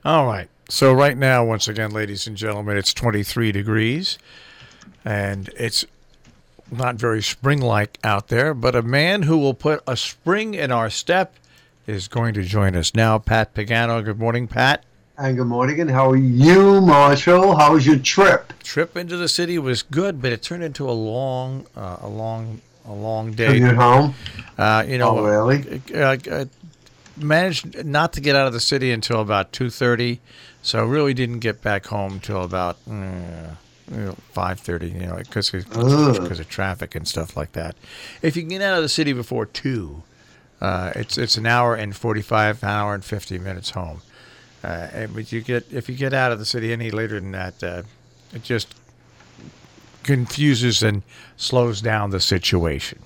All right. So right now, once again, ladies and gentlemen, it's 23 degrees, and it's not very spring-like out there, but a man who will put a spring in our step is going to join us now. Pat Pagano. Good morning, Pat. And good morning, and how are you, Marshall? How was your trip? Trip into the city was good, but it turned into a long day. Commute home? Oh, really? Managed not to get out of the city until about 2:30, so really didn't get back home till about 5:30. Because of traffic and stuff like that. If you can get out of the city before 2, it's an hour and 45, an hour and 50 minutes home. But if you get out of the city any later than that, it just confuses and slows down the situation.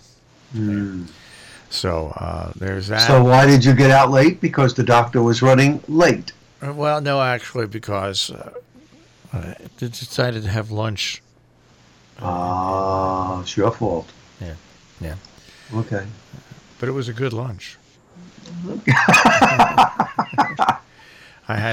So there's that. So why did you get out late? Because the doctor was running late. Well, no, actually, because I decided to have lunch. It's your fault. Yeah. Okay. But it was a good lunch. I had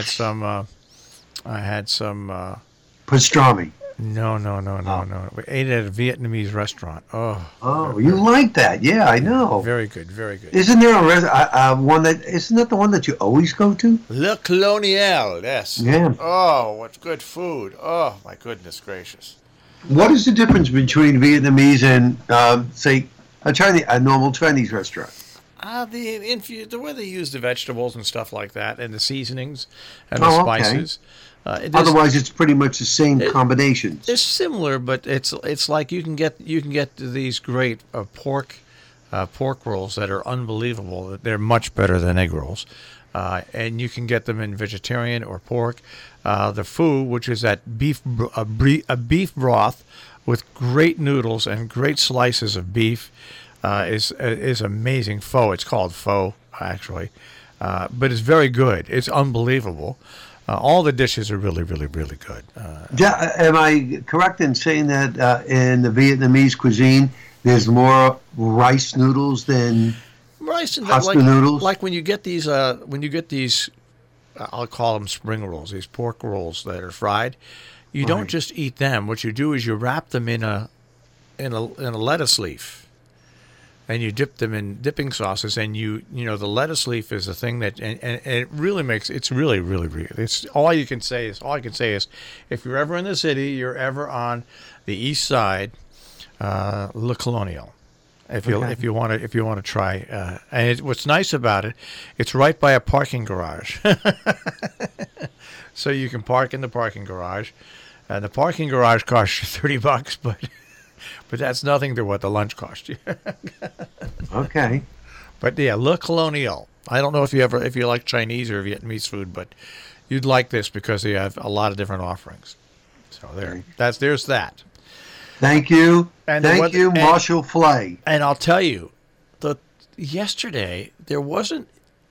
some pastrami. No. We ate at a Vietnamese restaurant. Oh, you like that? Yeah, I know. Very good, very good. Isn't there isn't that the one that you always go to? Le Colonial, yes. Yeah. Oh, what good food. Oh, my goodness gracious. What is the difference between Vietnamese and, say, a normal Chinese restaurant? The way they use the vegetables and stuff like that, and the seasonings and the spices. Otherwise, it's pretty much the same combinations. It's similar, but it's like you can get these great pork rolls that are unbelievable. They're much better than egg rolls, and you can get them in vegetarian or pork. The pho, which is that a beef broth with great noodles and great slices of beef. Is amazing pho. It's called pho, actually, but it's very good. It's unbelievable. All the dishes are really, really, really good. Am I correct in saying that in the Vietnamese cuisine, there's more rice noodles than pasta noodles? Like when you get these, I'll call them spring rolls. These pork rolls that are fried. You don't just eat them. What you do is you wrap them in a lettuce leaf. And you dip them in dipping sauces, and the lettuce leaf is a thing that, and it really makes, it's really, really, really, it's all I can say is, if you're ever in the city, you're ever on the east side, Le Colonial, if you want to try, and what's nice about it, it's right by a parking garage, so you can park in the parking garage, and the parking garage costs you $30, but that's nothing to what the lunch cost you. Okay. But yeah, Le Colonial. I don't know if you like Chinese or Vietnamese food, but you'd like this because they have a lot of different offerings. So there's that. Thank you. Thank you, Marshall Flay. And I'll tell you, yesterday it wasn't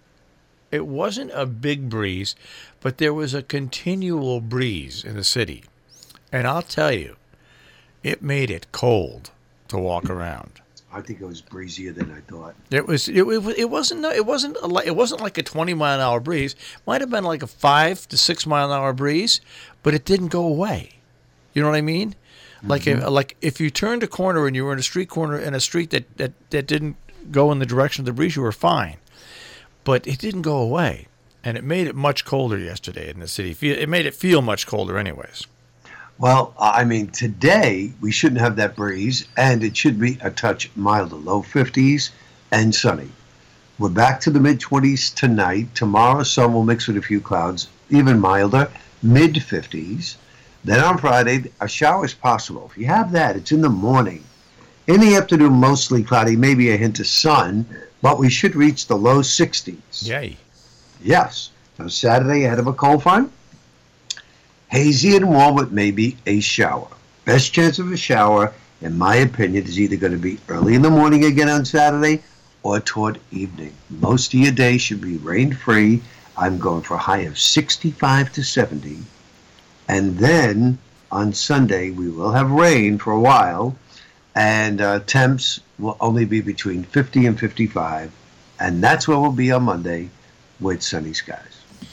a big breeze, but there was a continual breeze in the city. And I'll tell you, it made it cold to walk around. I think it was breezier than I thought. It wasn't like a 20-mile-an-hour breeze. Might have been like a 5 to 6 mile an hour breeze, but it didn't go away. You know what I mean? Mm-hmm. Like if you turned a corner and you were in a street that didn't go in the direction of the breeze, you were fine. But it didn't go away, and it made it much colder yesterday in the city. It made it feel much colder, anyways. Well, I mean, today we shouldn't have that breeze, and it should be a touch milder, low 50s and sunny. We're back to the mid-20s tonight. Tomorrow, sun will mix with a few clouds, even milder, mid-50s. Then on Friday, a shower is possible. If you have that, it's in the morning. In the afternoon, mostly cloudy, maybe a hint of sun, but we should reach the low 60s. Yay. Yes. Now, Saturday, ahead of a cold front. Hazy and warm with maybe a shower. Best chance of a shower, in my opinion, is either going to be early in the morning again on Saturday or toward evening. Most of your day should be rain-free. I'm going for a high of 65 to 70. And then on Sunday, we will have rain for a while, and temps will only be between 50 and 55. And that's where we'll be on Monday with sunny skies.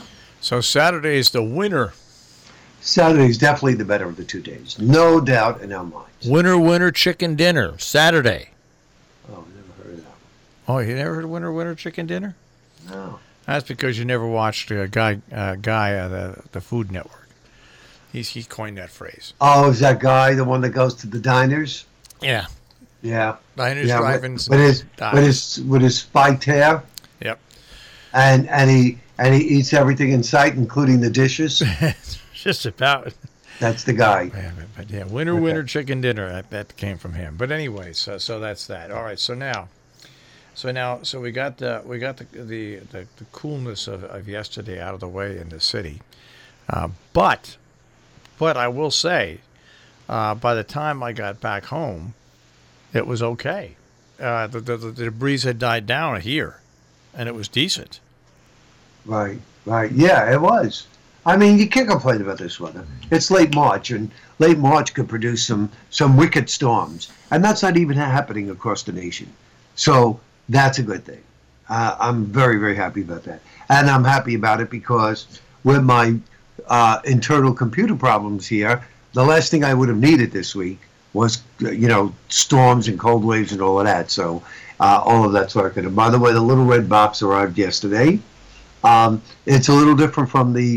So Saturday is the winner. Saturday is definitely the better of the 2 days. No doubt in our minds. Winner chicken dinner, Saturday. Oh, never heard of that Oh, you never heard of winner chicken dinner? one. No. That's because you never watched the Food Network. He coined that phrase. Oh, is that guy the one that goes to the diners? Yeah. Yeah. Diners, Yeah, drive-ins, with his spiked hair. Yep. And he eats everything in sight, including the dishes. Just about. That's the guy. But yeah, winner chicken dinner. That came from him. But anyway, so that's that. All right. So we got the coolness of yesterday out of the way in the city. But I will say, by the time I got back home, it was okay. The breeze had died down here, and it was decent. Right. Yeah, it was. I mean, you can't complain about this weather. It's late March, and late March could produce some wicked storms, and that's not even happening across the nation. So that's a good thing. I'm very, very happy about that, and I'm happy about it because with my internal computer problems here, the last thing I would have needed this week was storms and cold waves and all of that. So all of that's working. And by the way, the little red box arrived yesterday. It's a little different from the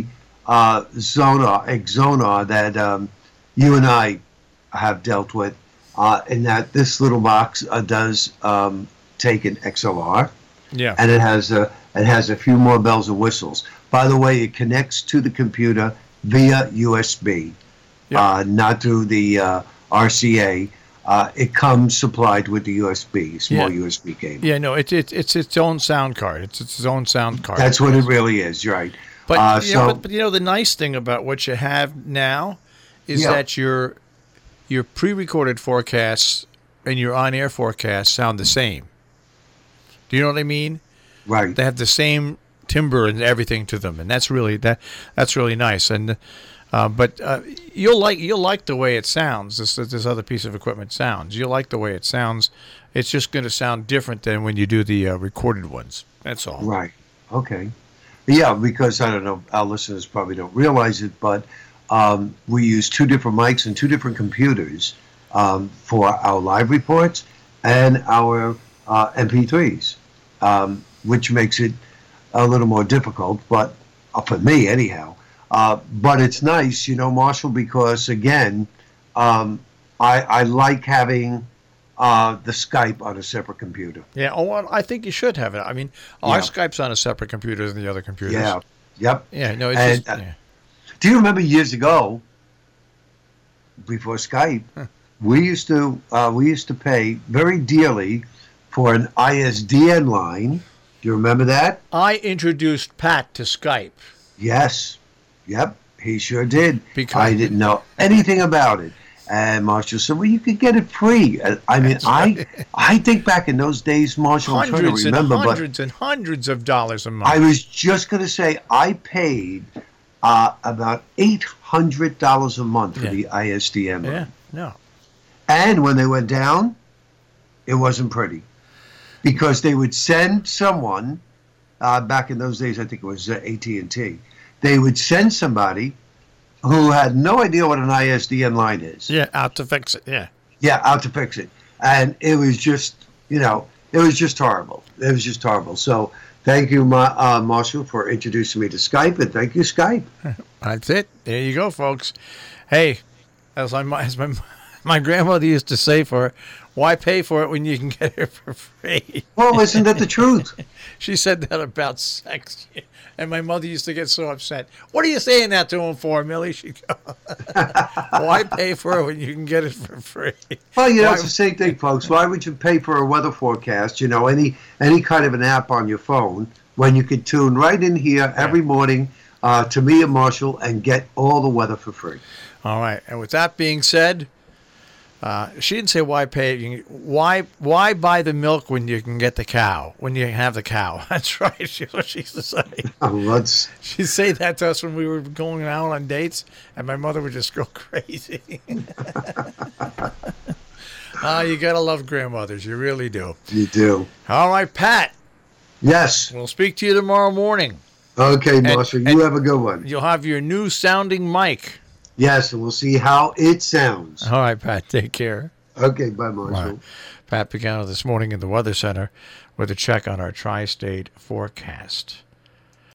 Xonar that you and I have dealt with, in that this little box does take an XLR, and it has a few more bells and whistles. By the way, it connects to the computer via USB, not through the RCA. It comes supplied with the small USB cable. Yeah, no, it's its own sound card. It's its own sound card. That's what it really is, right? But the nice thing about what you have now is that your pre-recorded forecasts and your on-air forecasts sound the same. Do you know what I mean? Right. They have the same timbre and everything to them, and that's really nice. And but you'll like the way it sounds. This other piece of equipment sounds. You'll like the way it sounds. It's just going to sound different than when you do the recorded ones. That's all. Right. Okay. Yeah, because I don't know, our listeners probably don't realize it, but we use 2 different mics and 2 different computers for our live reports and our MP3s, which makes it a little more difficult, but for me anyhow. But it's nice, Marshall, because again, I like having the Skype on a separate computer. Yeah. Oh, well, I think you should have it. I mean, our Skype's on a separate computer than the other computers. Yeah. Yep. Yeah. No. It's do you remember years ago, before Skype, we used to pay very dearly for an ISDN line. Do you remember that? I introduced Pat to Skype. Yes. Yep. He sure did. Because I didn't know anything about it. And Marshall said, well, you could get it free. I mean, I think back in those days, Marshall, I'm trying to remember. Hundreds and hundreds of dollars a month. I was just going to say, I paid about $800 a month for the ISDN line. Yeah, no. And when they went down, it wasn't pretty. Because they would send someone, back in those days, I think it was AT&T, they would send somebody who had no idea what an ISDN line is. Yeah, out to fix it, yeah. Yeah, out to fix it. And it was just, it was just horrible. It was just horrible. So thank you, Marshall, for introducing me to Skype, and thank you, Skype. That's it. There you go, folks. Hey, as my grandmother used to say why pay for it when you can get it for free? Well, isn't that the truth? She said that about sex. And my mother used to get so upset. What are you saying that to him for, Millie? She'd go, why pay for it when you can get it for free? Well, it's the same thing, folks. Why would you pay for a weather forecast, any kind of an app on your phone, when you could tune right in here every morning to me and Marshall and get all the weather for free? All right. And with that being said, she didn't say why pay. Why buy the milk when you can get the cow? When you can have the cow? That's right. That's what she used to say. She'd say that to us when we were going out on dates, and my mother would just go crazy. You gotta love grandmothers. You really do. You do. All right, Pat. Yes. We'll speak to you tomorrow morning. Okay, Marshall, you have a good one. You'll have your new sounding mic. Yes, and we'll see how it sounds. All right, Pat, take care. Okay, bye, Marshall. Bye. Pat Pagano this morning in the Weather Center with a check on our tri-state forecast.